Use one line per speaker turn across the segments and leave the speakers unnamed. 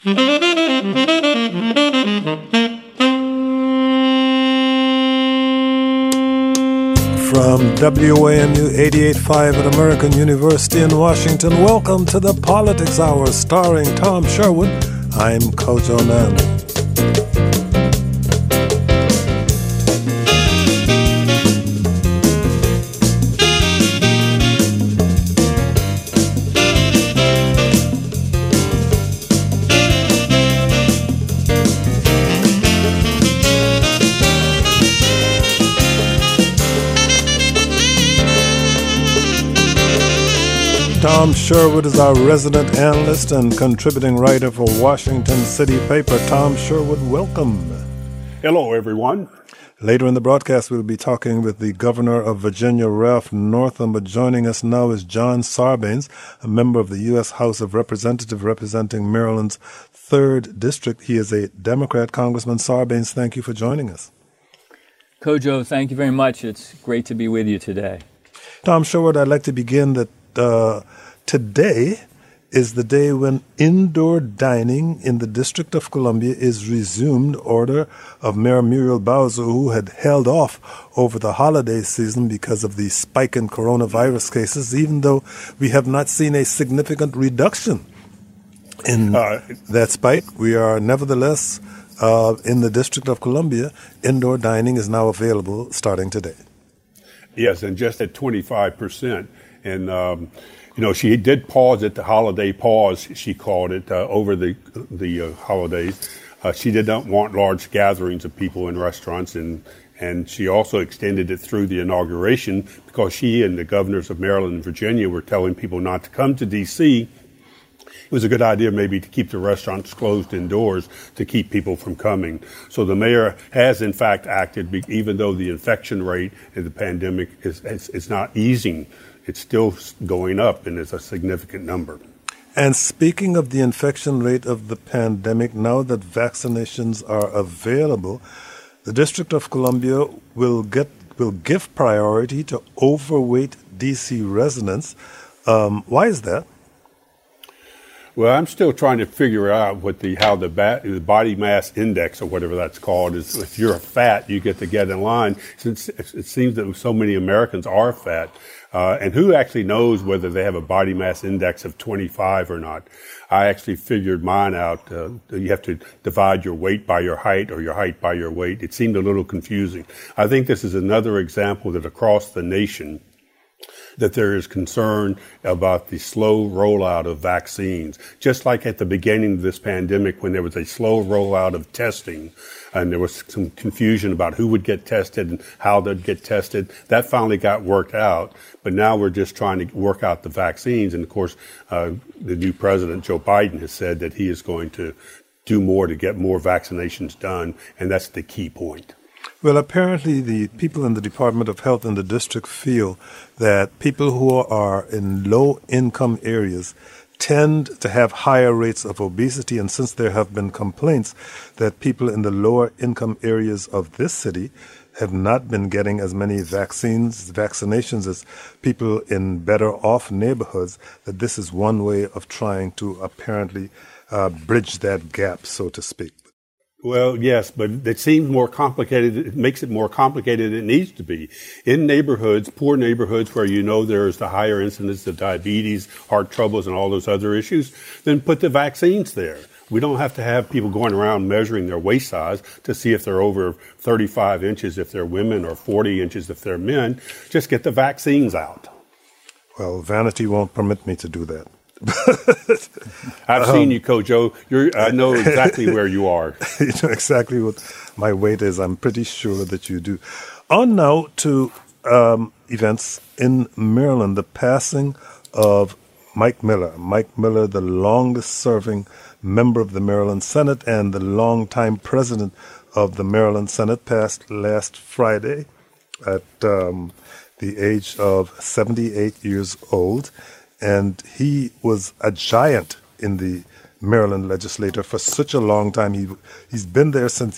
From WAMU 88.5 at American University in Washington, welcome to the Politics Hour starring Tom Sherwood. I'm Kojo Nandi. Tom Sherwood is our resident analyst and contributing writer for Washington City Paper. Tom Sherwood, welcome.
Hello, everyone.
Later in the broadcast, we'll be talking with the governor of Virginia, Ralph Northam, but joining us now is John Sarbanes, a member of the U.S. House of Representatives representing Maryland's 3rd District. He is a Democrat. Congressman Sarbanes, thank you for joining us.
Kojo, thank you very much. It's great to be with you today.
Tom Sherwood, I'd like to begin that today is the day when indoor dining in the District of Columbia is resumed, order of Mayor Muriel Bowser, who had held off over the holiday season because of the spike in coronavirus cases, even though we have not seen a significant reduction in that spike. We are nevertheless in the District of Columbia, indoor dining is now available starting today.
Yes, and just at 25%. And, she did pause at the holiday pause, she called it, over the holidays. She did not want large gatherings of people in restaurants, and she also extended it through the inauguration because she and the governors of Maryland and Virginia were telling people not to come to D.C. It was a good idea maybe to keep the restaurants closed indoors to keep people from coming. So the mayor has, in fact, acted, even though the infection rate in the pandemic is not easing. It's still going up, and it's a significant number.
And speaking of the infection rate of the pandemic, now that vaccinations are available, the District of Columbia will give priority to overweight D.C. residents. Why is that?
Well, I'm still trying to figure out how the body mass index, or whatever that's called, is. If you're fat, you get to get in line. Since it seems that so many Americans are fat, and who actually knows whether they have a body mass index of 25 or not? I actually figured mine out. You have to divide your weight by your height or your height by your weight. It seemed a little confusing. I think this is another example that across the nation that there is concern about the slow rollout of vaccines. Just like at the beginning of this pandemic when there was a slow rollout of testing and there was some confusion about who would get tested and how they'd get tested. That finally got worked out, but now we're just trying to work out the vaccines. And of course, the new president, Joe Biden, has said that he is going to do more to get more vaccinations done, and that's the key point.
Well, apparently the people in the Department of Health in the district feel that people who are in low-income areas tend to have higher rates of obesity, and since there have been complaints that people in the lower-income areas of this city have not been getting as many vaccinations as people in better-off neighborhoods, that this is one way of trying to apparently bridge that gap, so to speak.
Well, yes, but it seems more complicated. It makes it more complicated than it needs to be. In neighborhoods, poor neighborhoods where there's the higher incidence of diabetes, heart troubles, and all those other issues, then put the vaccines there. We don't have to have people going around measuring their waist size to see if they're over 35 inches if they're women or 40 inches if they're men. Just get the vaccines out.
Well, vanity won't permit me to do that.
I've seen you, Kojo. I know exactly where you are.
You know exactly what my weight is. I'm pretty sure that you do. On now to events in Maryland. The passing of Mike Miller. Mike Miller, the longest-serving member of the Maryland Senate and the longtime president of the Maryland Senate, passed last Friday at the age of 78 years old. And he was a giant in the Maryland legislature for such a long time. He was there since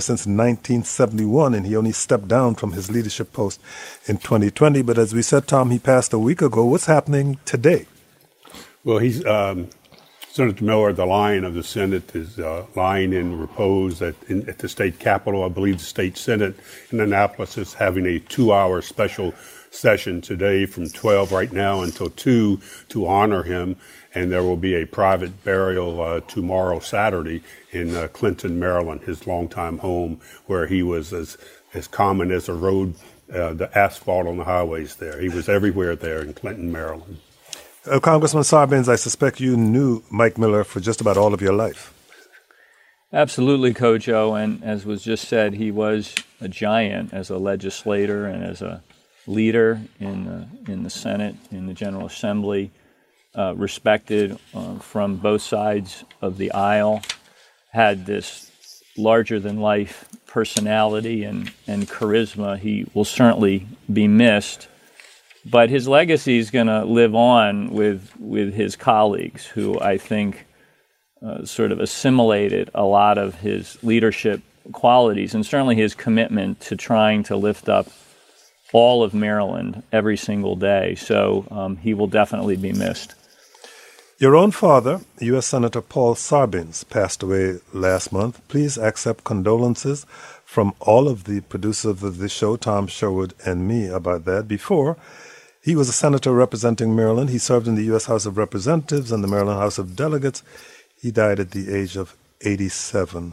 1971, and he only stepped down from his leadership post in 2020. But as we said, Tom, he passed a week ago. What's happening today?
Well, he's Senator Miller, the Lion of the Senate, is lying in repose at the state capitol. I believe the state Senate in Annapolis is having a 2-hour special session today from 12 right now until 2 to honor him. And there will be a private burial tomorrow, Saturday, in Clinton, Maryland, his longtime home, where he was as common as a road, the asphalt on the highways there. He was everywhere there in Clinton, Maryland.
Congressman Sarbanes, I suspect you knew Mike Miller for just about all of your life.
Absolutely, Kojo. And as was just said, he was a giant as a legislator and as a leader in the Senate, in the General Assembly, respected from both sides of the aisle, had this larger-than-life personality and charisma. He will certainly be missed. But his legacy is going to live on with his colleagues, who I think sort of assimilated a lot of his leadership qualities and certainly his commitment to trying to lift up all of Maryland every single day. So he will definitely be missed.
Your own father, U.S. Senator Paul Sarbanes, passed away last month. Please accept condolences from all of the producers of this show, Tom Sherwood and me, about that. Before, he was a senator representing Maryland. He served in the U.S. House of Representatives and the Maryland House of Delegates. He died at the age of 87.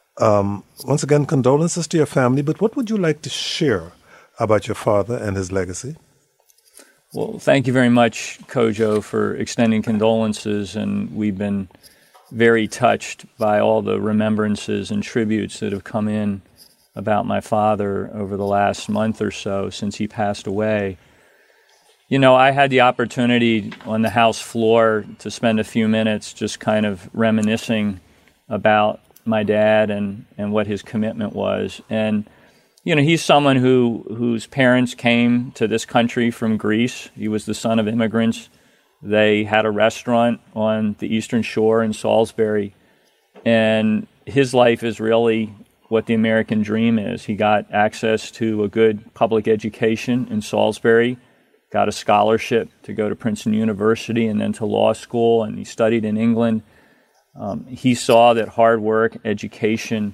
Once again, condolences to your family, but what would you like to share about your father and his legacy?
Well, thank you very much, Kojo, for extending condolences, and we've been very touched by all the remembrances and tributes that have come in about my father over the last month or so since he passed away. You know, I had the opportunity on the House floor to spend a few minutes just kind of reminiscing about my dad and what his commitment was. And you know, he's someone whose parents came to this country from Greece. He was the son of immigrants. They had a restaurant on the Eastern Shore in Salisbury. And his life is really what the American dream is. He got access to a good public education in Salisbury, got a scholarship to go to Princeton University and then to law school, and he studied in England. He saw that hard work, education,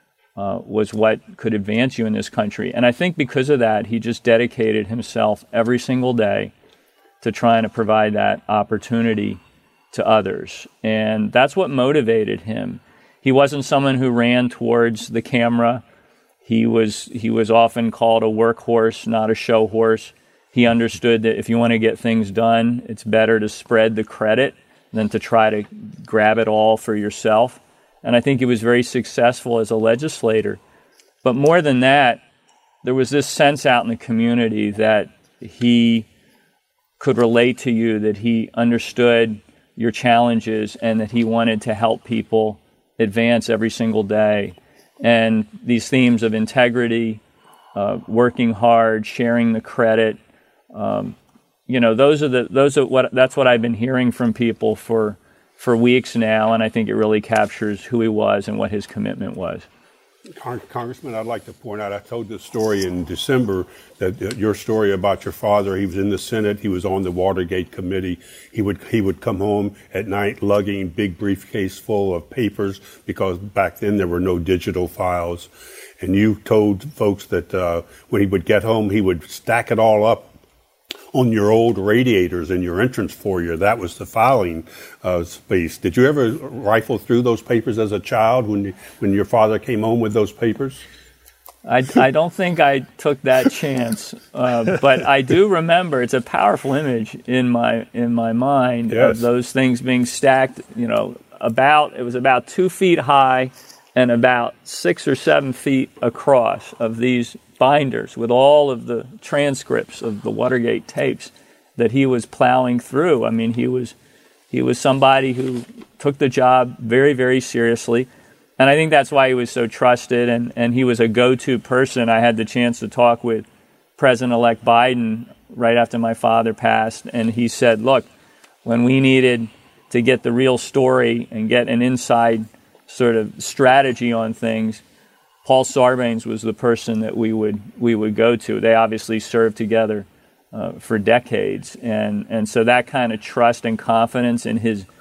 was what could advance you in this country. And I think because of that, he just dedicated himself every single day to trying to provide that opportunity to others. And that's what motivated him. He wasn't someone who ran towards the camera. He was often called a workhorse, not a show horse. He understood that if you want to get things done, it's better to spread the credit than to try to grab it all for yourself. And I think he was very successful as a legislator. But more than that, there was this sense out in the community that he could relate to you, that he understood your challenges, and that he wanted to help people advance every single day. And these themes of integrity, working hard, sharing the credit, that's what I've been hearing from people for weeks now, and I think it really captures who he was and what his commitment was.
Congressman, I'd like to point out, I told this story in December, that your story about your father. He was in the Senate. He was on the Watergate committee. He would come home at night lugging big briefcase full of papers, because back then there were no digital files. And you told folks that when he would get home, he would stack it all up on your old radiators in your entrance foyer. That was the filing space. Did you ever rifle through those papers as a child when your father came home with those papers?
I don't think I took that chance, but I do remember. It's a powerful image in my mind. Yes. Of those things being stacked. You know, it was about 2 feet high and about 6 or 7 feet across, of these binders with all of the transcripts of the Watergate tapes that he was plowing through. I mean, he was somebody who took the job very, very seriously. And I think that's why he was so trusted, and he was a go-to person. I had the chance to talk with President-elect Biden right after my father passed, and he said, look, when we needed to get the real story and get an inside sort of strategy on things, Paul Sarbanes was the person that we would go to. They obviously served together for decades, and so that kind of trust and confidence in his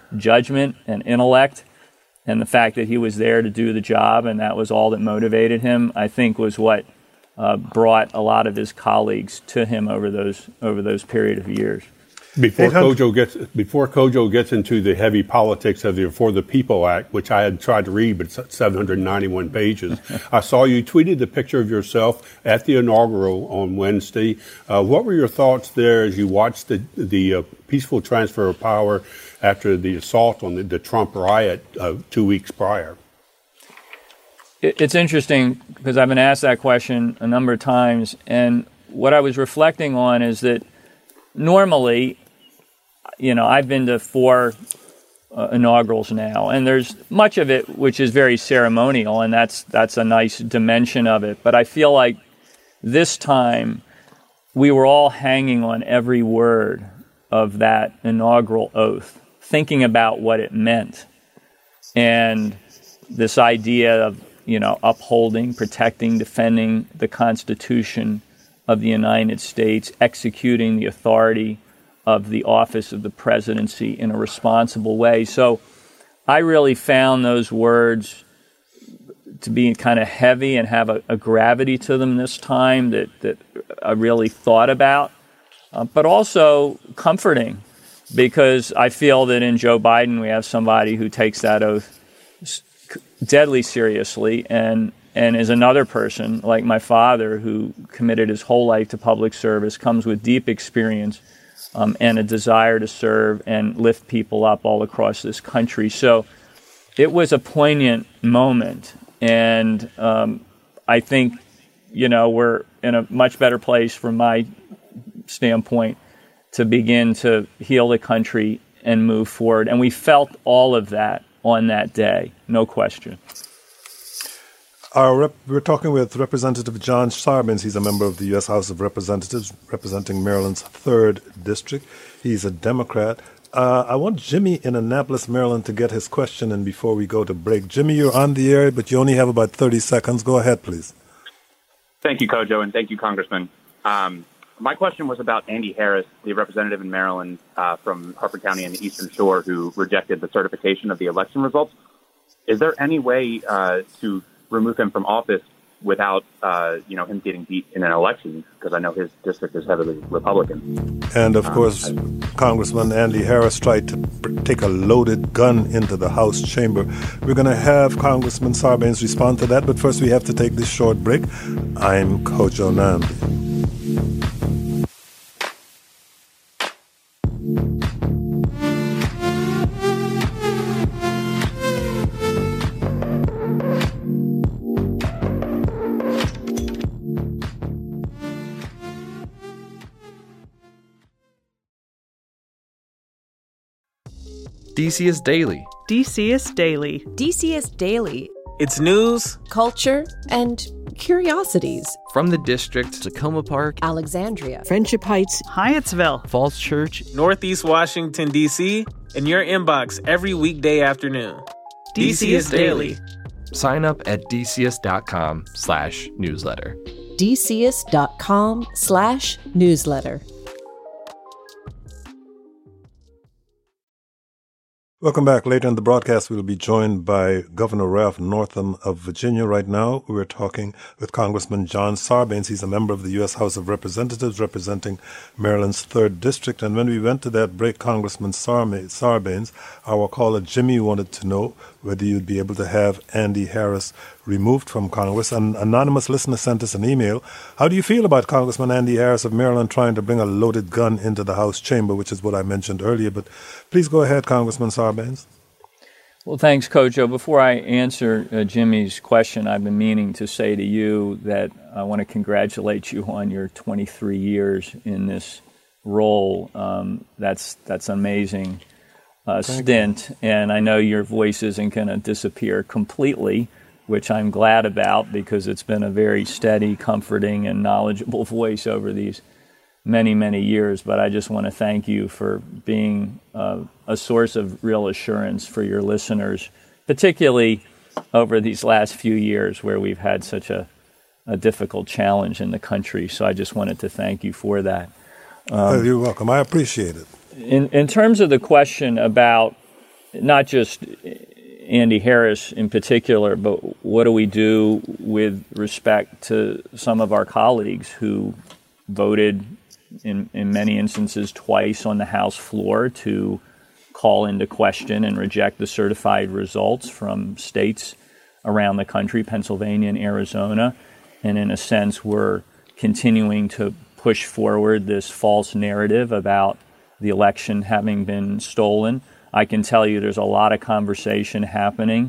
judgment and intellect, and the fact that he was there to do the job, and that was all that motivated him, I think was what brought a lot of his colleagues to him over those period of years.
Before Kojo gets into the heavy politics of the For the People Act, which I had tried to read, but it's 791 pages, I saw you tweeted the picture of yourself at the inaugural on Wednesday. What were your thoughts there as you watched the peaceful transfer of power after the assault on the Trump riot 2 weeks prior?
It's interesting because I've been asked that question a number of times, and what I was reflecting on is that normally, I've been to 4 inaugurals now, and there's much of it which is very ceremonial, and that's a nice dimension of it. But I feel like this time we were all hanging on every word of that inaugural oath, thinking about what it meant, and this idea of upholding, protecting, defending the Constitution of the United States, executing the authority of the office of the presidency in a responsible way. So I really found those words to be kind of heavy and have a gravity to them this time that I really thought about, but also comforting, because I feel that in Joe Biden we have somebody who takes that oath deadly seriously, and is another person like my father who committed his whole life to public service, comes with deep experience and a desire to serve and lift people up all across this country. So it was a poignant moment, and I think we're in a much better place from my standpoint to begin to heal the country and move forward. And we felt all of that on that day, no question.
We're talking with Representative John Sarbanes. He's a member of the U.S. House of Representatives representing Maryland's 3rd District. He's a Democrat. I want Jimmy in Annapolis, Maryland, to get his question in before we go to break. Jimmy, you're on the air, but you only have about 30 seconds. Go ahead, please.
Thank you, Kojo, and thank you, Congressman. My question was about Andy Harris, the representative in Maryland from Harford County and the Eastern Shore who rejected the certification of the election results. Is there any way to remove him from office without him getting beat in an election? Because I know his district is heavily Republican.
And, of course, Congressman Andy Harris tried to take a loaded gun into the House chamber. We're going to have Congressman Sarbanes respond to that, but first we have to take this short break. I'm Kojo Nnamdi.
DCS Daily.
DCS Daily.
DCS Daily.
It's news,
culture, and curiosities.
From the district, Tacoma Park,
Alexandria,
Friendship Heights,
Hyattsville,
Falls Church,
Northeast Washington, D.C., in your inbox every weekday afternoon. DCS Daily.
Sign up at dcs.com/newsletter.
dcs.com/newsletter.
Welcome back. Later in the broadcast, we'll be joined by Governor Ralph Northam of Virginia. Right now, we're talking with Congressman John Sarbanes. He's a member of the U.S. House of Representatives representing Maryland's 3rd District. And when we went to that break, Congressman Sarbanes, our caller Jimmy wanted to know whether you'd be able to have Andy Harris removed from Congress. An anonymous listener sent us an email. How do you feel about Congressman Andy Harris of Maryland trying to bring a loaded gun into the House chamber, which is what I mentioned earlier? But please go ahead, Congressman Sarbanes.
Well, thanks, Kojo. Before I answer Jimmy's question, I've been meaning to say to you that I want to congratulate you on your 23 years in this role. That's amazing stint, and I know your voice isn't going to disappear completely, which I'm glad about because it's been a very steady, comforting, and knowledgeable voice over these many, many years. But I just want to thank you for being a source of real assurance for your listeners, particularly over these last few years where we've had such a difficult challenge in the country. So I just wanted to thank you for that.
You're welcome. I appreciate it.
In terms of the question about not just Andy Harris in particular, but what do we do with respect to some of our colleagues who voted in many instances twice on the House floor to call into question and reject the certified results from states around the country, Pennsylvania and Arizona. And in a sense, we're continuing to push forward this false narrative about the election having been stolen. I can tell you there's a lot of conversation happening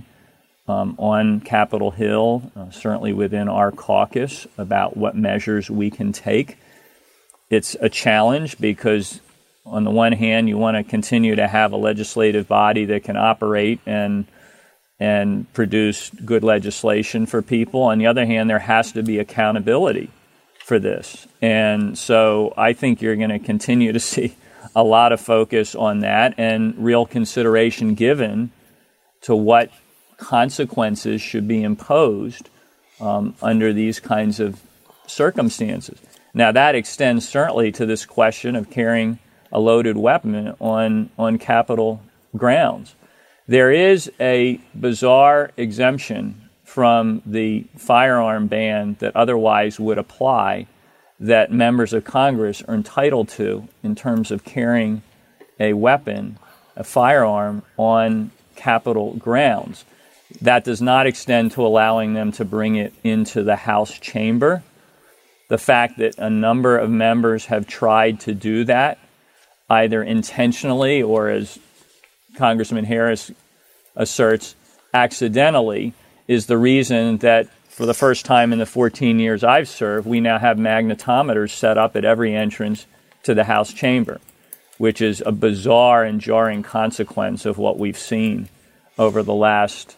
on Capitol Hill, certainly within our caucus, about what measures we can take. It's a challenge because, on the one hand, you want to continue to have a legislative body that can operate and produce good legislation for people. On the other hand, there has to be accountability for this. And so I think you're going to continue to see a lot of focus on that and real consideration given to what consequences should be imposed under these kinds of circumstances. Now, that extends certainly to this question of carrying a loaded weapon on Capitol grounds. There is a bizarre exemption from the firearm ban that otherwise would apply that members of Congress are entitled to in terms of carrying a weapon, a firearm, on Capitol grounds. That does not extend to allowing them to bring it into the House chamber. The fact that a number of members have tried to do that, either intentionally or, as Congressman Harris asserts, accidentally, is the reason that for the first time in the 14 years I've served, we now have magnetometers set up at every entrance to the House chamber, which is a bizarre and jarring consequence of what we've seen over the last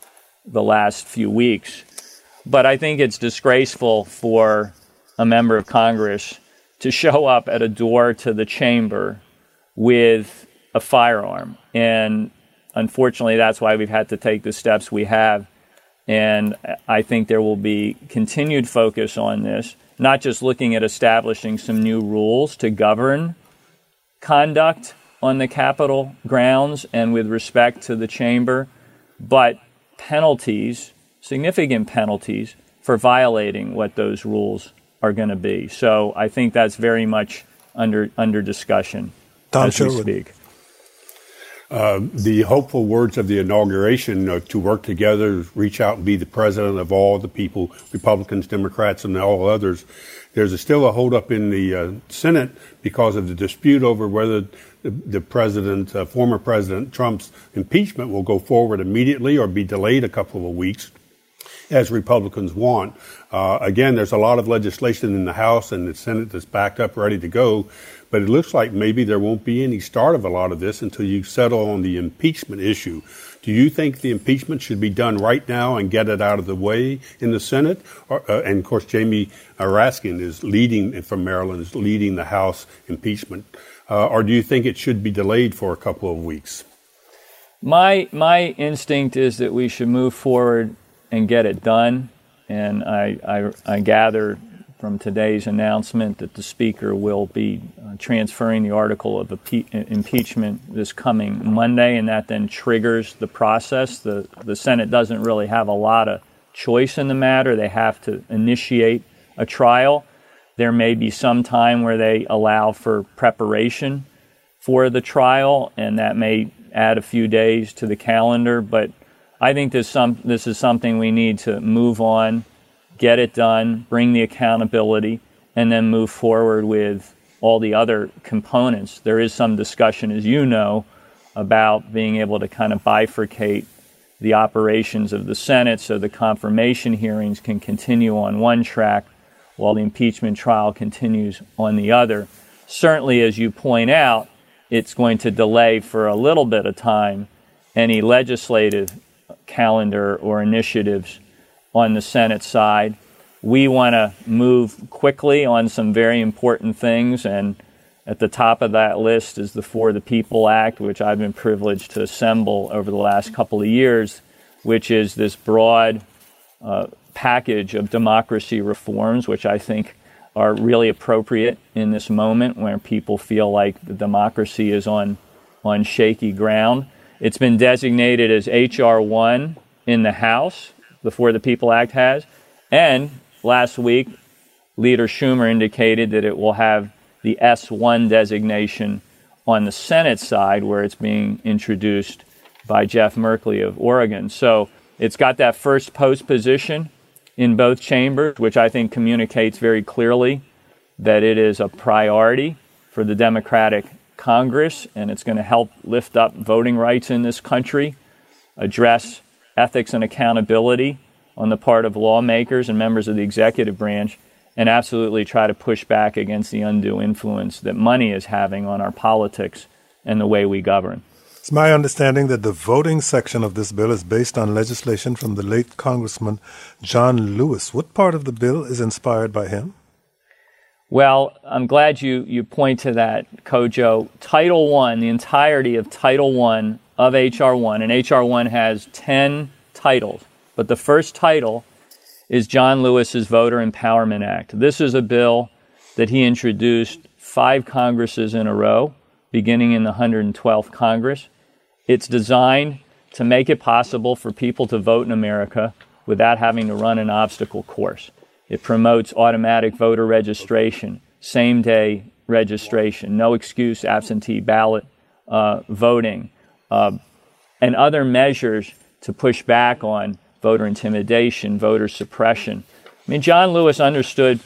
few weeks. But I think it's disgraceful for a member of Congress to show up at a door to the chamber with a firearm. And unfortunately, that's why we've had to take the steps we have. And I think there will be continued focus on this, not just looking at establishing some new rules to govern conduct on the Capitol grounds and with respect to the chamber, but penalties, significant penalties, for violating what those rules are going to be. So I think that's very much under discussion as we speak.
The hopeful words of the inauguration to work together, reach out and be the president of all the people, Republicans, Democrats, and all others. There's still a holdup in the Senate because of the dispute over whether the president, former President Trump's impeachment will go forward immediately or be delayed a couple of weeks, as Republicans want. Again, there's a lot of legislation in the House and the Senate that's backed up, ready to go. But it looks like maybe there won't be any start of a lot of this until you settle on the impeachment issue. Do you think the impeachment should be done right now and get it out of the way in the Senate? And, of course, Jamie Raskin is leading, from Maryland, is leading the House impeachment. Or do you think it should be delayed for a couple of weeks?
My instinct is that we should move forward and get it done. And I gather from today's announcement that the Speaker will be transferring the article of impeachment this coming Monday, and that then triggers the process. The Senate doesn't really have a lot of choice in the matter. They have to initiate a trial. There may be some time where they allow for preparation for the trial, and that may add a few days to the calendar. But I think this is something we need to move on, get it done, bring the accountability, and then move forward with all the other components. There is some discussion, as you know, about being able to kind of bifurcate the operations of the Senate so the confirmation hearings can continue on one track while the impeachment trial continues on the other. Certainly, as you point out, it's going to delay for a little bit of time any legislative calendar or initiatives on the Senate side. We want to move quickly on some very important things, and at the top of that list is the For the People Act, which I've been privileged to assemble over the last couple of years, which is this broad package of democracy reforms, which I think are really appropriate in this moment where people feel like the democracy is on shaky ground. It's been designated as H.R. 1 in the House, the For the People Act has, and last week, Leader Schumer indicated that it will have the S1 designation on the Senate side, where it's being introduced by Jeff Merkley of Oregon. So it's got that first post position in both chambers, which I think communicates very clearly that it is a priority for the Democratic Congress, and it's going to help lift up voting rights in this country, address ethics and accountability on the part of lawmakers and members of the executive branch, and absolutely try to push back against the undue influence that money is having on our politics and the way we govern.
It's my understanding that the voting section of this bill is based on legislation from the late Congressman John Lewis. What part of the bill is inspired by him?
Well, I'm glad you point to that, Kojo. Title I, the entirety of Title I of H.R. 1, and H.R. 1 has 10 titles, but the first title is John Lewis's Voter Empowerment Act. This is a bill that he introduced 5 Congresses in a row, beginning in the 112th Congress. It's designed to make it possible for people to vote in America without having to run an obstacle course. It promotes automatic voter registration, same-day registration, no excuse absentee ballot voting, and other measures to push back on voter intimidation, voter suppression. I mean, John Lewis understood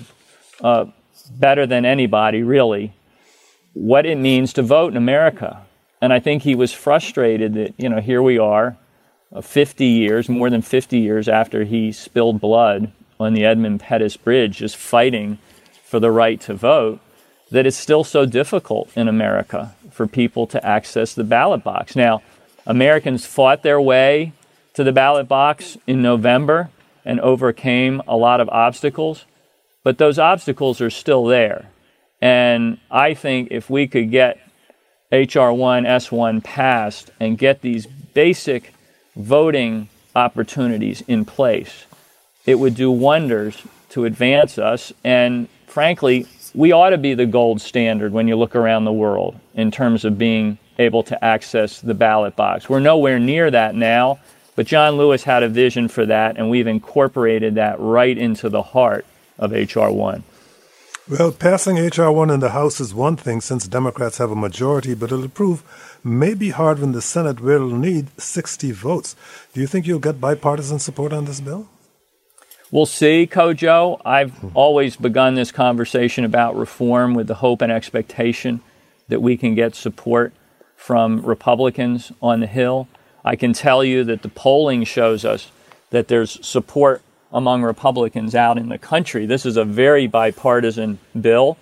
better than anybody, really, what it means to vote in America. And I think he was frustrated that, here we are, 50 years, more than 50 years after he spilled blood on the Edmund Pettus Bridge, just fighting for the right to vote, that it's still so difficult in America for people to access the ballot box. Now, Americans fought their way to the ballot box in November and overcame a lot of obstacles, but those obstacles are still there. And I think if we could get H.R. 1, S1 passed and get these basic voting opportunities in place, it would do wonders to advance us. And frankly, we ought to be the gold standard when you look around the world in terms of being able to access the ballot box. We're nowhere near that now, but John Lewis had a vision for that, and we've incorporated that right into the heart of H.R. 1.
Well, passing H.R. 1 in the House is one thing since Democrats have a majority, but it'll prove may be hard when the Senate will need 60 votes. Do you think you'll get bipartisan support on this bill?
We'll see, Kojo. I've always begun this conversation about reform with the hope and expectation that we can get support from Republicans on the Hill. I can tell you that the polling shows us that there's support among Republicans out in the country. This is a very bipartisan bill.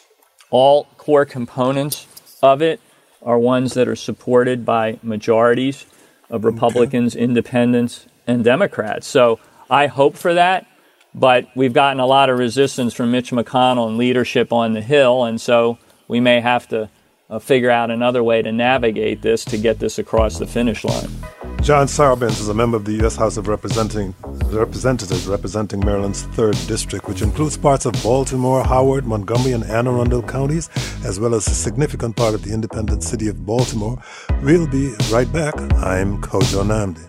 All core components of it are ones that are supported by majorities of Republicans, Independents, and Democrats. So I hope for that, but we've gotten a lot of resistance from Mitch McConnell and leadership on the Hill, and so we may have to figure out another way to navigate this to get this across the finish line.
John Sarbanes is a member of the U.S. House of Representatives representing Maryland's 3rd District, which includes parts of Baltimore, Howard, Montgomery, and Anne Arundel counties, as well as a significant part of the independent city of Baltimore. We'll be right back. I'm Kojo Nnamdi.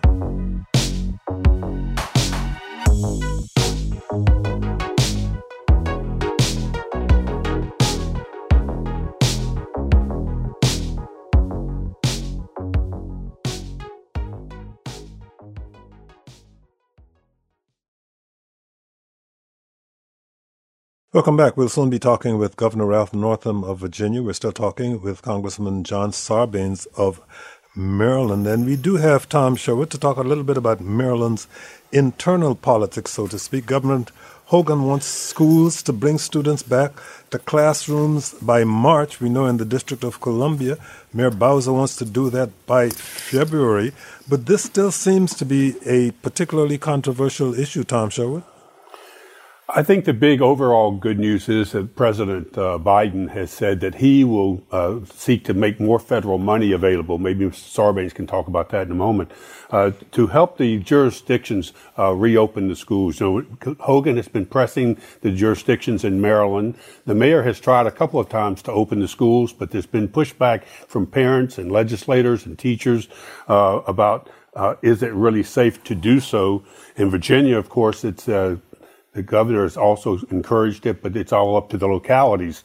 Welcome back. We'll soon be talking with Governor Ralph Northam of Virginia. We're still talking with Congressman John Sarbanes of Maryland. And we do have Tom Sherwood to talk a little bit about Maryland's internal politics, so to speak. Governor Hogan wants schools to bring students back to classrooms by March. We know in the District of Columbia, Mayor Bowser wants to do that by February. But this still seems to be a particularly controversial issue, Tom Sherwood.
I think the big overall good news is that President Biden has said that he will seek to make more federal money available. Maybe Mr. Sarbanes can talk about that in a moment, to help the jurisdictions reopen the schools. You know, Hogan has been pressing the jurisdictions in Maryland. The mayor has tried a couple of times to open the schools, but there's been pushback from parents and legislators and teachers about is it really safe to do so. In Virginia, of course, it's the governor has also encouraged it, but it's all up to the localities.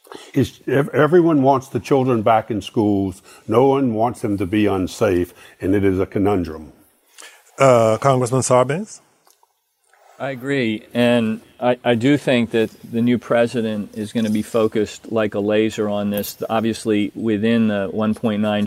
Everyone wants the children back in schools. No one wants them to be unsafe, and it is a conundrum.
Congressman Sarbanes?
I agree. And I do think that the new president is going to be focused like a laser on this. Obviously, within the $1.9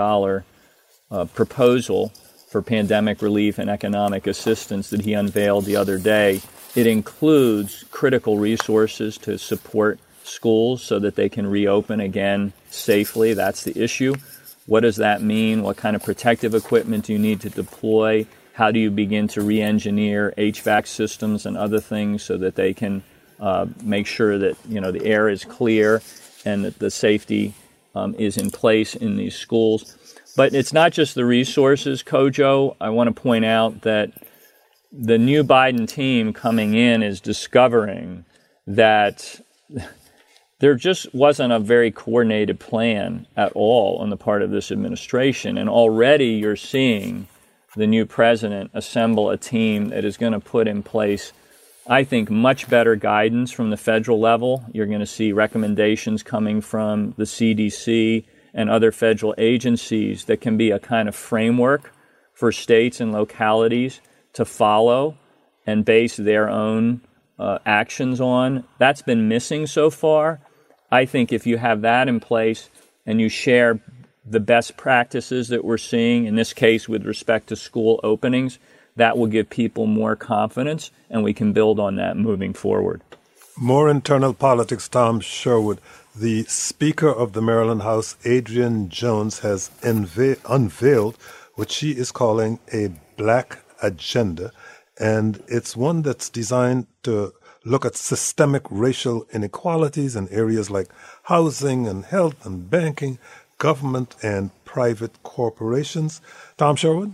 trillion proposal for pandemic relief and economic assistance that he unveiled the other day, it includes critical resources to support schools so that they can reopen again safely. That's the issue. What does that mean? What kind of protective equipment do you need to deploy? How do you begin to re-engineer HVAC systems and other things so that they can make sure that the air is clear and that the safety is in place in these schools? But it's not just the resources, Kojo. I want to point out that the new Biden team coming in is discovering that there just wasn't a very coordinated plan at all on the part of this administration. And already you're seeing the new president assemble a team that is going to put in place, I think, much better guidance from the federal level. You're going to see recommendations coming from the CDC and other federal agencies that can be a kind of framework for states and localities to follow and base their own actions on. That's been missing so far. I think if you have that in place and you share the best practices that we're seeing, in this case with respect to school openings, that will give people more confidence, and we can build on that moving forward.
More internal politics, Tom Sherwood. The Speaker of the Maryland House, Adrienne Jones, has unveiled what she is calling a black agenda, and it's one that's designed to look at systemic racial inequalities in areas like housing and health and banking, government and private corporations. Tom Sherwood?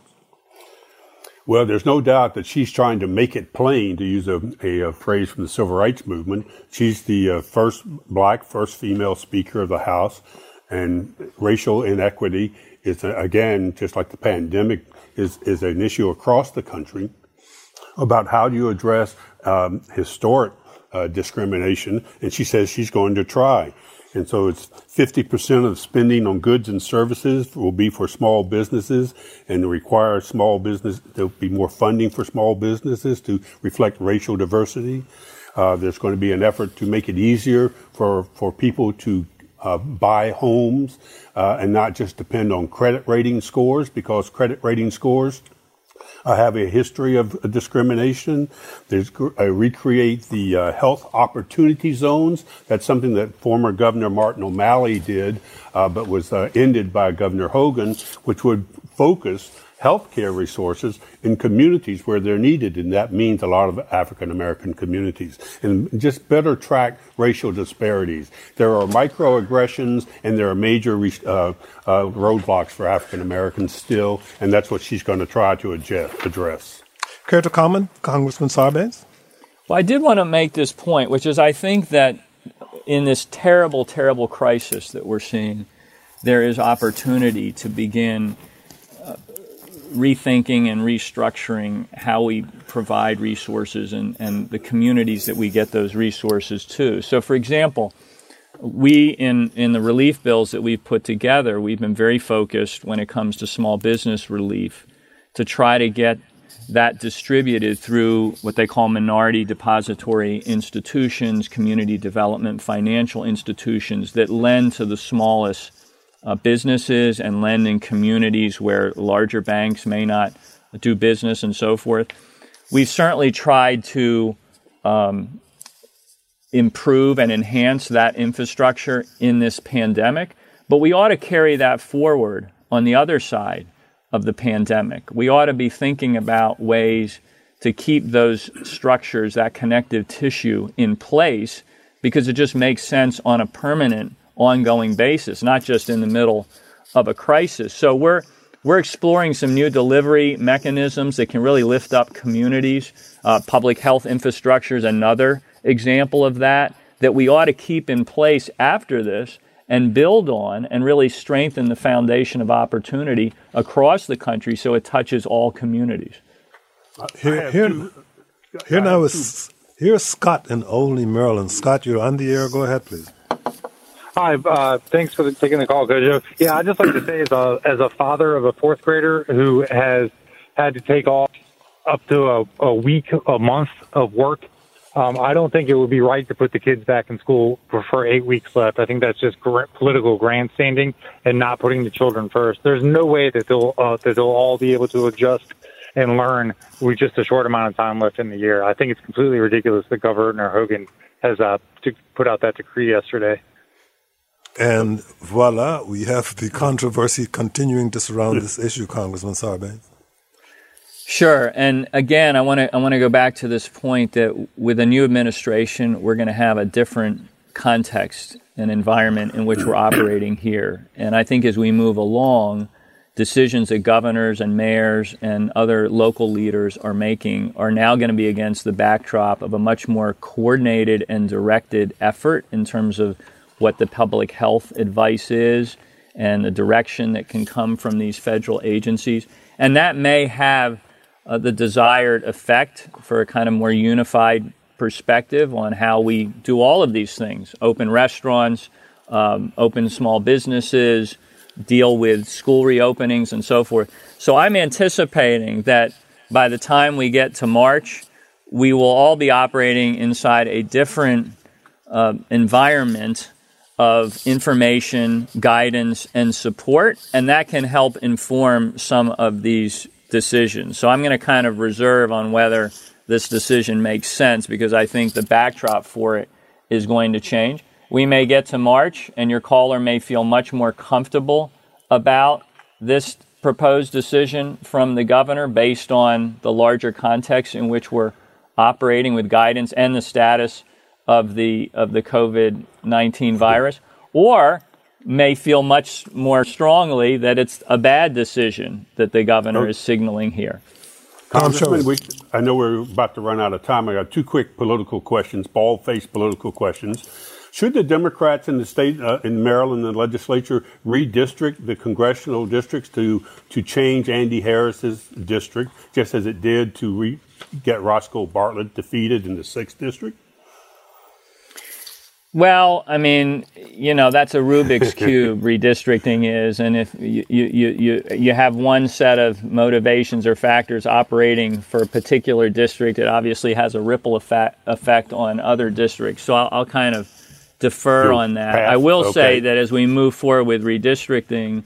Well, there's no doubt that she's trying to make it plain, to use a phrase from the Civil Rights Movement. She's the first black, first female Speaker of the House, and racial inequity is, again, just like the pandemic, is an issue across the country about how do you address historic discrimination, and she says she's going to try. And so it's 50% of spending on goods and services will be for small businesses, and require small business, there'll be more funding for small businesses to reflect racial diversity. There's going to be an effort to make it easier for people to buy homes and not just depend on credit rating scores, because credit rating scores have a history of discrimination. There's recreate the health opportunity zones. That's something that former Governor Martin O'Malley did, but was ended by Governor Hogan, which would focus healthcare resources in communities where they're needed, and that means a lot of African American communities, and just better track racial disparities. There are microaggressions, and there are major roadblocks for African Americans still, and that's what she's going to try to address.
Care to comment, Congressman Sarbanes?
Well, I did want to make this point, which is I think that in this terrible, terrible crisis that we're seeing, there is opportunity to begin rethinking and restructuring how we provide resources and the communities that we get those resources to. So, for example, we, in the relief bills that we've put together, we've been very focused when it comes to small business relief to try to get that distributed through what they call minority depository institutions, community development financial institutions that lend to the smallest businesses and lend in communities where larger banks may not do business and so forth. We've certainly tried to improve and enhance that infrastructure in this pandemic, but we ought to carry that forward on the other side of the pandemic. We ought to be thinking about ways to keep those structures, that connective tissue in place, because it just makes sense on a permanent, ongoing basis, not just in the middle of a crisis. So we're exploring some new delivery mechanisms that can really lift up communities. Public health infrastructure is another example of that we ought to keep in place after this and build on and really strengthen the foundation of opportunity across the country so it touches all communities.
Here's Scott in Olney, Maryland. Scott, you're on the air. Go ahead, please.
Hi, thanks for taking the call, Kojo. Yeah, I'd just like to say as a father of a fourth grader who has had to take off up to a week, a month of work, I don't think it would be right to put the kids back in school for 8 weeks left. I think that's just political grandstanding and not putting the children first. There's no way that they'll all be able to adjust and learn with just a short amount of time left in the year. I think it's completely ridiculous that Governor Hogan has to put out that decree yesterday.
And voila, we have the controversy continuing to surround this issue, Congressman Sarbanes.
Sure, and again, I want to go back to this point that with a new administration, we're going to have a different context and environment in which we're operating here. And I think as we move along, decisions that governors and mayors and other local leaders are making are now going to be against the backdrop of a much more coordinated and directed effort in terms of what the public health advice is and the direction that can come from these federal agencies. And that may have the desired effect for a kind of more unified perspective on how we do all of these things, open restaurants, open small businesses, deal with school reopenings and so forth. So I'm anticipating that by the time we get to March, we will all be operating inside a different environment of information, guidance, and support, and that can help inform some of these decisions. So I'm going to kind of reserve on whether this decision makes sense because I think the backdrop for it is going to change. We may get to March and your caller may feel much more comfortable about this proposed decision from the governor based on the larger context in which we're operating with guidance and the status of the COVID-19 virus, or may feel much more strongly that it's a bad decision that the governor is signaling here.
Congressman, I know we're about to run out of time. I got two quick political questions, bald-faced political questions. Should the Democrats in the state, in Maryland, the legislature, redistrict the congressional districts to change Andy Harris's district, just as it did to get Roscoe Bartlett defeated in the 6th district?
Well, I mean, that's a Rubik's Cube, redistricting is, and if you have one set of motivations or factors operating for a particular district, it obviously has a ripple effect on other districts. So I'll kind of defer on that. I will say that as we move forward with redistricting,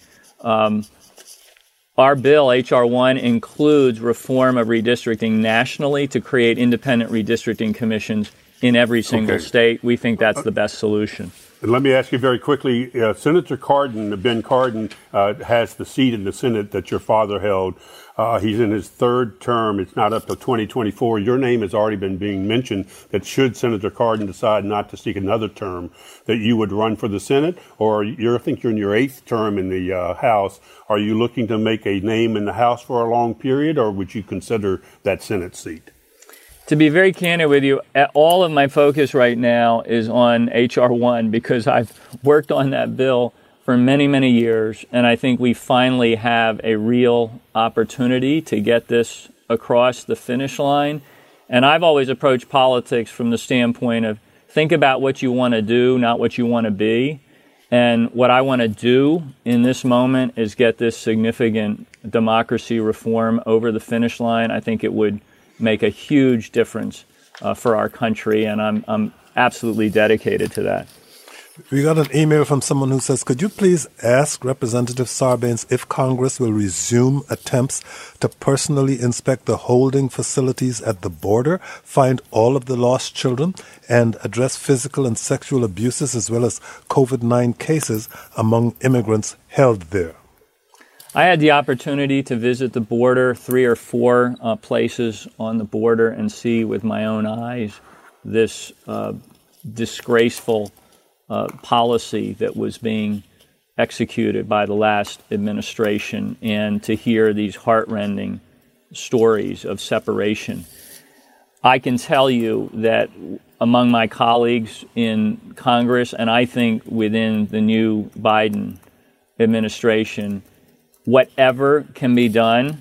our bill, H.R. 1, includes reform of redistricting nationally to create independent redistricting commissions in every single state. We think that's the best solution.
And let me ask you very quickly, Senator Cardin, Ben Cardin, has the seat in the Senate that your father held. He's in his 3rd term. It's not up to 2024. Your name has already been being mentioned that should Senator Cardin decide not to seek another term, that you would run for the Senate, or I think you're in your 8th term in the House. Are you looking to make a name in the House for a long period, or would you consider that Senate seat?
To be very candid with you, all of my focus right now is on H.R. 1 because I've worked on that bill for many, many years, and I think we finally have a real opportunity to get this across the finish line. And I've always approached politics from the standpoint of think about what you want to do, not what you want to be. And what I want to do in this moment is get this significant democracy reform over the finish line. I think it would make a huge difference for our country, and I'm absolutely dedicated to that.
We got an email from someone who says, could you please ask Representative Sarbanes if Congress will resume attempts to personally inspect the holding facilities at the border, find all of the lost children, and address physical and sexual abuses as well as COVID-19 cases among immigrants held there?
I had the opportunity to visit the border, 3 or 4 places on the border, and see with my own eyes this disgraceful policy that was being executed by the last administration, and to hear these heartrending stories of separation. I can tell you that among my colleagues in Congress, and I think within the new Biden administration, whatever can be done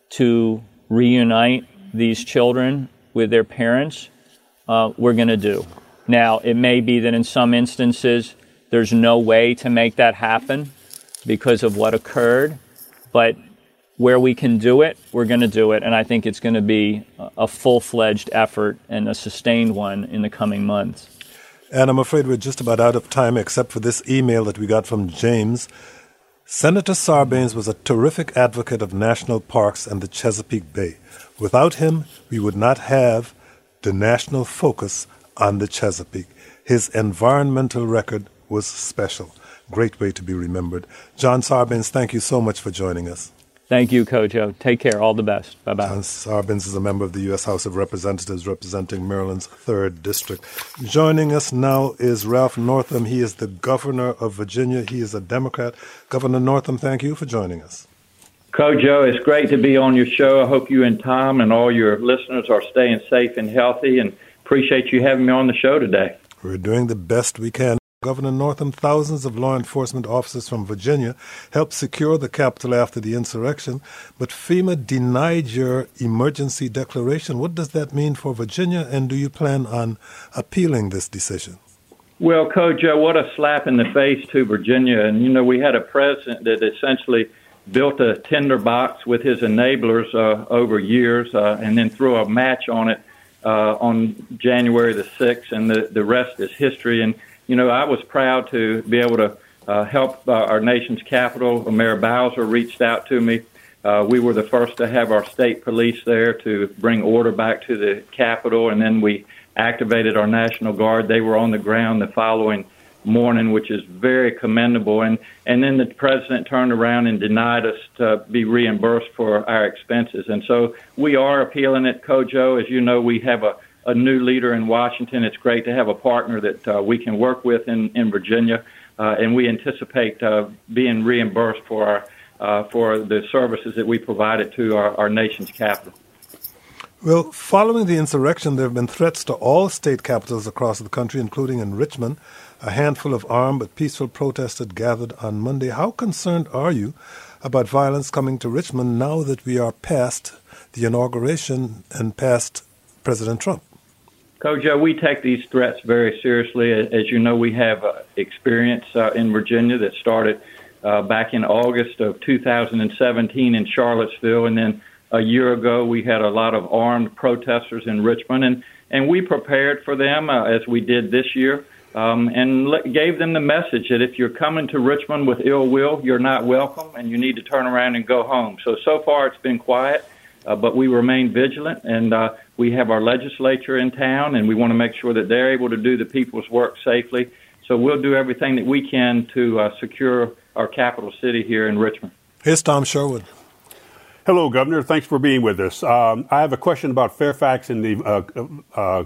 to reunite these children with their parents, we're going to do. Now, it may be that in some instances there's no way to make that happen because of what occurred, but where we can do it, we're going to do it, and I think it's going to be a full-fledged effort and a sustained one in the coming months.
And I'm afraid we're just about out of time, except for this email that we got from James. Senator Sarbanes was a terrific advocate of national parks and the Chesapeake Bay. Without him, we would not have the national focus on the Chesapeake. His environmental record was special. Great way to be remembered. John Sarbanes, thank you so much for joining us.
Thank you, Kojo. Take care. All the best. Bye-bye.
John Sarbanes is a member of the U.S. House of Representatives representing Maryland's 3rd District. Joining us now is Ralph Northam. He is the governor of Virginia. He is a Democrat. Governor Northam, thank you for joining us.
Kojo, it's great to be on your show. I hope you and Tom and all your listeners are staying safe and healthy, and appreciate you having me on the show today.
We're doing the best we can. Governor Northam, thousands of law enforcement officers from Virginia helped secure the Capitol after the insurrection, but FEMA denied your emergency declaration. What does that mean for Virginia, and do you plan on appealing this decision?
Well, Kojo, what a slap in the face to Virginia. And, you know, we had a president that essentially built a tinderbox with his enablers over years and then threw a match on it on January the 6th, and the rest is history. And you know, I was proud to be able to help our nation's capital. Mayor Bowser reached out to me. We were the first to have our state police there to bring order back to the Capitol, and then we activated our National Guard. They were on the ground the following morning, which is very commendable. And then the president turned around and denied us to be reimbursed for our expenses. And so we are appealing it, Kojo. As you know, we have a new leader in Washington. It's great to have a partner that we can work with in Virginia, and we anticipate being reimbursed for the services that we provided to our nation's capital.
Well, following the insurrection, there have been threats to all state capitals across the country, including in Richmond. A handful of armed but peaceful protesters gathered on Monday. How concerned are you about violence coming to Richmond now that we are past the inauguration and past President Trump?
Kojo, we take these threats very seriously. As you know, we have experience in Virginia that started back in August of 2017 in Charlottesville, and then a year ago we had a lot of armed protesters in Richmond, and we prepared for them as we did this year, and gave them the message that if you're coming to Richmond with ill will, you're not welcome, and you need to turn around and go home. So far it's been quiet, but we remain vigilant, and we have our legislature in town, and we want to make sure that they're able to do the people's work safely. So we'll do everything that we can to secure our capital city here in Richmond.
Here's Tom Sherwood.
Hello, Governor. Thanks for being with us. I have a question about Fairfax and the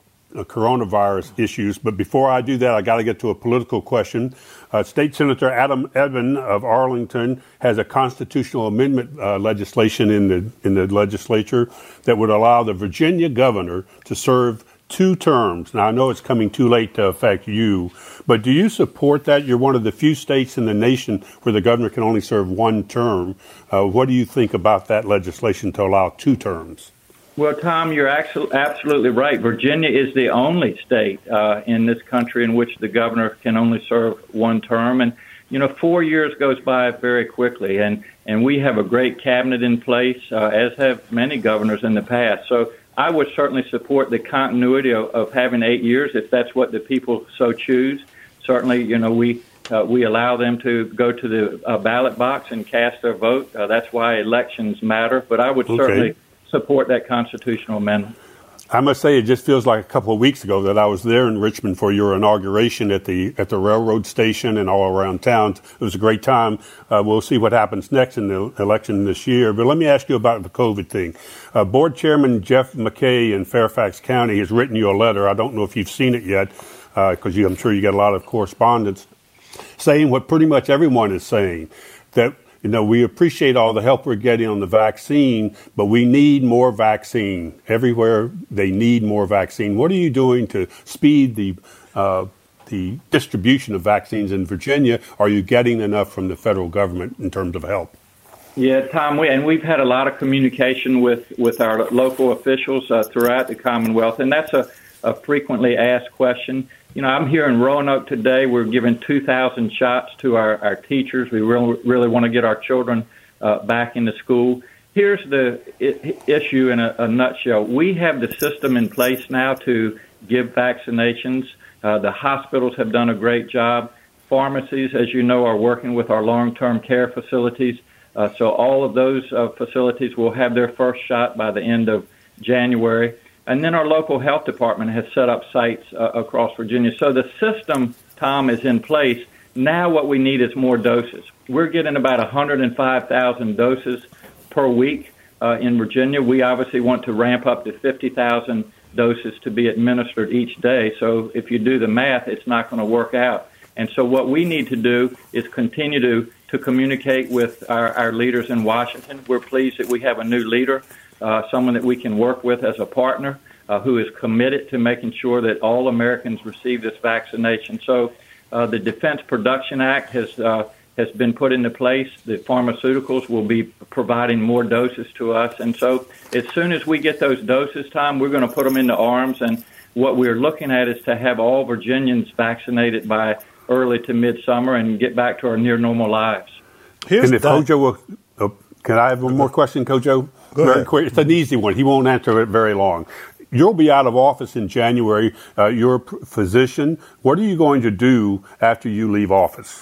coronavirus issues. But before I do that, I got to get to a political question. State Senator Adam Evan of Arlington has a constitutional amendment legislation in the legislature that would allow the Virginia governor to serve 2 terms. Now, I know it's coming too late to affect you, but do you support that? You're one of the few states in the nation where the governor can only serve 1 term. What do you think about that legislation to allow 2 terms?
Well, Tom, you're absolutely right. Virginia is the only state in this country in which the governor can only serve 1 term. And, you know, 4 years goes by very quickly, and we have a great cabinet in place, as have many governors in the past. So I would certainly support the continuity of having 8 years if that's what the people so choose. Certainly, you know, we allow them to go to the ballot box and cast their vote. That's why elections matter. But I would certainly support that constitutional amendment.
I must say, it just feels like a couple of weeks ago that I was there in Richmond for your inauguration at the railroad station and all around town. It was a great time. We'll see what happens next in the election this year. But let me ask you about the COVID thing. Board Chairman Jeff McKay in Fairfax County has written you a letter. I don't know if you've seen it yet, because I'm sure you get a lot of correspondence, saying what pretty much everyone is saying, that we appreciate all the help we're getting on the vaccine, but we need more vaccine. Everywhere they need more vaccine. What are you doing to speed the distribution of vaccines in Virginia? Are you getting enough from the federal government in terms of help?
Yeah, Tom, we've had a lot of communication with our local officials throughout the Commonwealth, and that's a frequently asked question. I'm here in Roanoke today. We're giving 2,000 shots to our teachers. We really want to get our children back into school. Here's the issue in a nutshell. We have the system in place now to give vaccinations. The hospitals have done a great job. Pharmacies, as you know, are working with our long-term care facilities. So all of those facilities will have their first shot by the end of January. And then our local health department has set up sites across Virginia. So the system, Tom, is in place. Now what we need is more doses. We're getting about 105,000 doses per week in Virginia. We obviously want to ramp up to 50,000 doses to be administered each day. So if you do the math, it's not going to work out. And so what we need to do is continue to communicate with our leaders in Washington. We're pleased that we have a new leader, someone that we can work with as a partner, who is committed to making sure that all Americans receive this vaccination. So the Defense Production Act has been put into place. The pharmaceuticals will be providing more doses to us. And so as soon as we get those doses, Tom, we're going to put them into arms. And what we're looking at is to have all Virginians vaccinated by early to midsummer and get back to our near normal lives.
And if Kojo can I have one more question, Kojo? Very quick. It's an easy one. He won't answer it very long. You'll be out of office in January. You're a physician. What are you going to do after you leave office?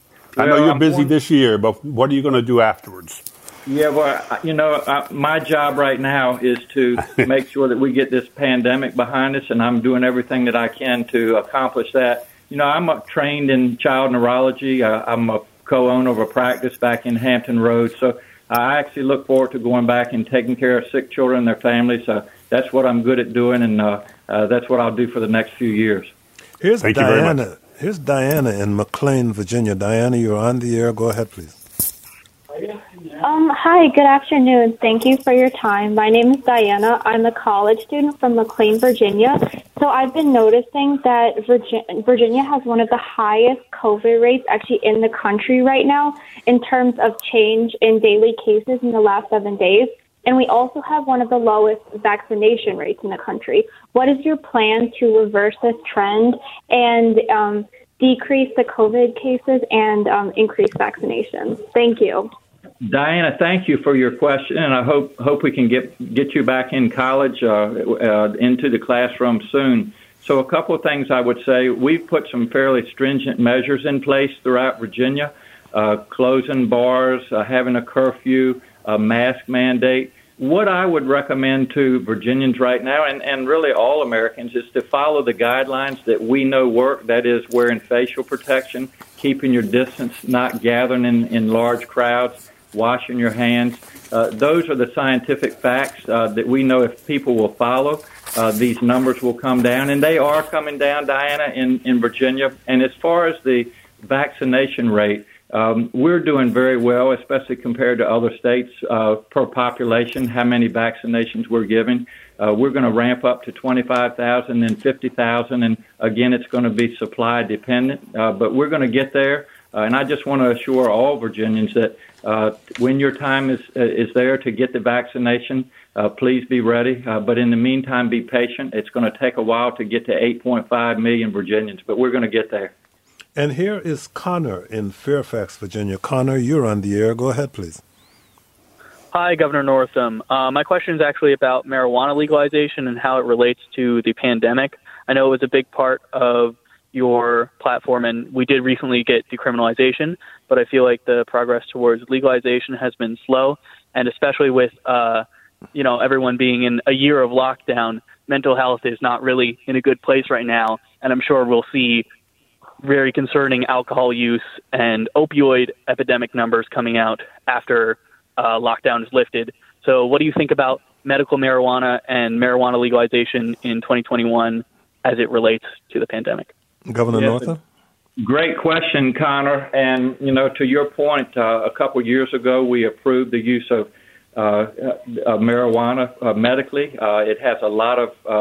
I know you're busy this year, but what are you going to do afterwards?
Yeah, well, my job right now is to make sure that we get this pandemic behind us, and I'm doing everything that I can to accomplish that. I'm trained in child neurology. I'm a co-owner of a practice back in Hampton Roads. So I actually look forward to going back and taking care of sick children and their families. That's what I'm good at doing, and that's what I'll do for the next few years.
Here's Diana. Here's Diana in McLean, Virginia. Diana, you're on the air. Go ahead, please.
Hi, good afternoon. Thank you for your time. My name is Diana. I'm a college student from McLean, Virginia. So I've been noticing that Virginia has one of the highest COVID rates actually in the country right now in terms of change in daily cases in the last 7 days. And we also have one of the lowest vaccination rates in the country. What is your plan to reverse this trend and decrease the COVID cases and increase vaccinations? Thank you.
Diana, thank you for your question, and I hope we can get you back in college, into the classroom soon. So a couple of things I would say. We've put some fairly stringent measures in place throughout Virginia, closing bars, having a curfew, a mask mandate. What I would recommend to Virginians right now, and really all Americans, is to follow the guidelines that we know work. That is wearing facial protection, keeping your distance, not gathering in large crowds, washing your hands. Those are the scientific facts that we know if people will follow, these numbers will come down. And they are coming down, Diana, in Virginia. And as far as the vaccination rate, we're doing very well, especially compared to other states per population, how many vaccinations we're giving. We're going to ramp up to 25,000 and 50,000. And again, it's going to be supply dependent, but we're going to get there. And I just want to assure all Virginians that when your time is there to get the vaccination, please be ready. But in the meantime, be patient. It's going to take a while to get to 8.5 million Virginians, but we're going to get there.
And here is Connor in Fairfax, Virginia. Connor, you're on the air. Go ahead, please.
Hi, Governor Northam. My question is actually about marijuana legalization and how it relates to the pandemic. I know it was a big part of your platform, and we did recently get decriminalization, but I feel like the progress towards legalization has been slow, and especially with everyone being in a year of lockdown, mental health is not really in a good place right now. And I'm sure we'll see very concerning alcohol use and opioid epidemic numbers coming out after lockdown is lifted. So what do you think about medical marijuana and marijuana legalization in 2021 as it relates to the pandemic?
Governor Northam?
Great question, Connor. And, to your point, a couple years ago, we approved the use of marijuana medically. It has a lot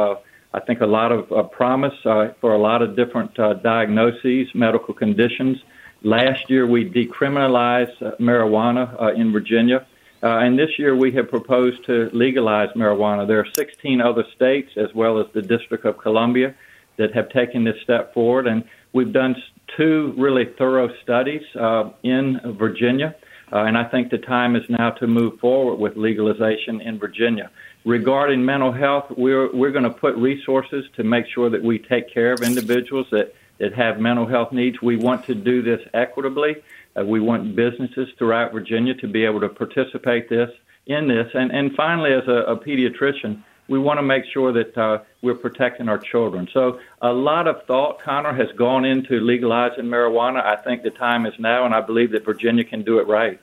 of promise for a lot of different diagnoses, medical conditions. Last year, we decriminalized marijuana in Virginia. And this year, we have proposed to legalize marijuana. There are 16 other states, as well as the District of Columbia, that have taken this step forward. And we've done 2 really thorough studies in Virginia. And I think the time is now to move forward with legalization in Virginia. Regarding mental health, we're going to put resources to make sure that we take care of individuals that have mental health needs. We want to do this equitably. We want businesses throughout Virginia to be able to participate in this. And finally, as a pediatrician, we want to make sure that we're protecting our children. So a lot of thought, Connor, has gone into legalizing marijuana. I think the time is now, and I believe that Virginia can do it right.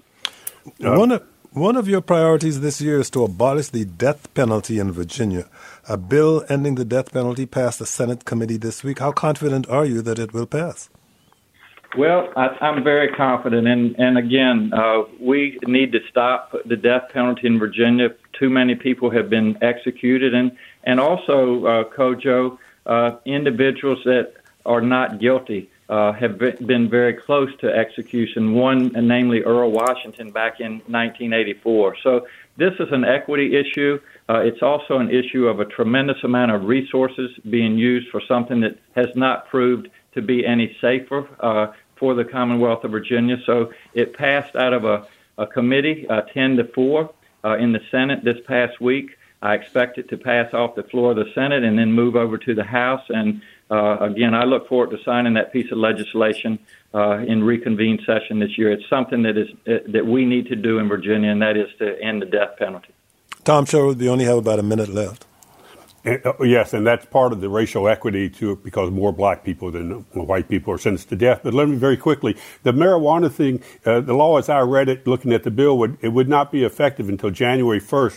One of your priorities this year is to abolish the death penalty in Virginia. A bill ending the death penalty passed the Senate committee this week. How confident are you that it will pass?
Well, I'm very confident. And again, we need to stop the death penalty in Virginia. Too many people have been executed. And also, Kojo, individuals that are not guilty have been very close to execution, one, namely Earl Washington, back in 1984. So this is an equity issue. It's also an issue of a tremendous amount of resources being used for something that has not proved to be any safer for the Commonwealth of Virginia. So it passed out of a committee 10-4 in the Senate this past week. I expect it to pass off the floor of the Senate and then move over to the House. And again, I look forward to signing that piece of legislation in reconvened session this year. It's something that we need to do in Virginia, and that is to end the death penalty.
Tom Sherwood, we only have about a minute left.
Yes, and that's part of the racial equity because more black people than white people are sentenced to death. But let me very quickly, the marijuana thing, the law as I read it, looking at the bill, would not be effective until January 1st,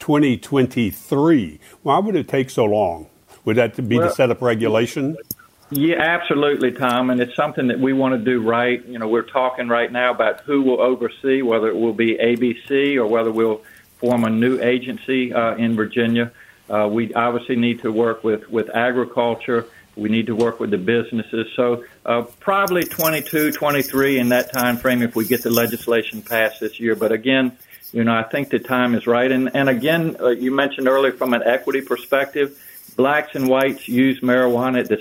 2023. Why would it take so long? Would that be to set up regulation?
Yeah, absolutely, Tom. And it's something that we want to do right. We're talking right now about who will oversee, whether it will be ABC or whether we'll form a new agency in Virginia. We obviously need to work with agriculture. We need to work with the businesses. So probably 22, 23 in that time frame if we get the legislation passed this year. But again, I think the time is right. And again, you mentioned earlier from an equity perspective, blacks and whites use marijuana at the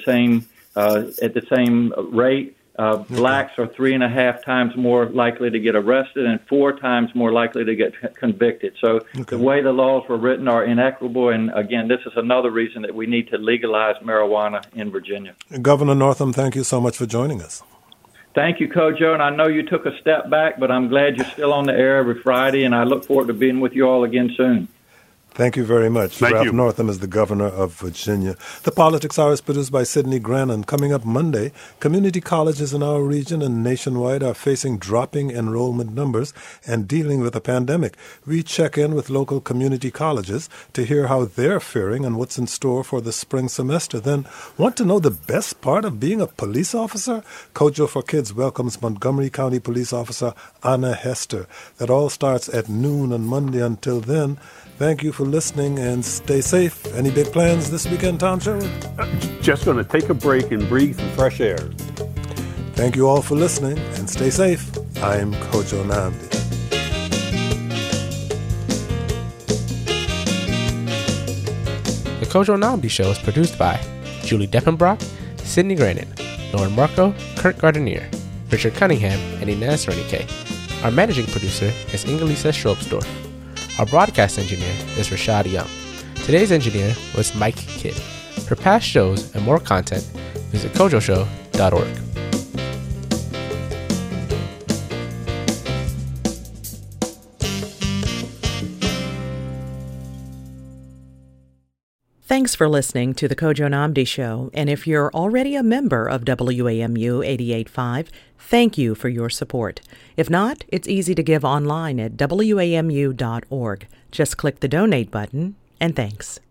same rate. Blacks are 3.5 times more likely to get arrested and 4 times more likely to get convicted. So the way the laws were written are inequitable. And again, this is another reason that we need to legalize marijuana in Virginia.
Governor Northam, thank you so much for joining us.
Thank you, Kojo. And I know you took a step back, but I'm glad you're still on the air every Friday. And I look forward to being with you all again soon.
Thank you very much.
Thank
Ralph
you.
Northam is the governor of Virginia. The Politics Hour is produced by Sidney Grannon. Coming up Monday, community colleges in our region and nationwide are facing dropping enrollment numbers and dealing with a pandemic. We check in with local community colleges to hear how they're faring and what's in store for the spring semester. Then, want to know the best part of being a police officer? Kojo for Kids welcomes Montgomery County Police Officer Anna Hester. That all starts at noon on Monday. Until then, thank you for listening and stay safe. Any big plans this weekend, Tom Sherwood?
Just going to take a break and breathe some fresh air.
Thank you all for listening and stay safe. I'm Kojo Nnamdi.
The Kojo Nnamdi Show is produced by Julie Deppenbrock, Sidney Grannon, Lauren Marco, Kurt Gardenier, Richard Cunningham, and Inez Renike. Our managing producer is Ingelisa Schroepsdorf. Our broadcast engineer is Rashad Young. Today's engineer was Mike Kidd. For past shows and more content, visit kojoshow.org.
Thanks for listening to the Kojo Nnamdi Show, and if you're already a member of WAMU 88.5, thank you for your support. If not, it's easy to give online at WAMU.org. Just click the donate button, and thanks.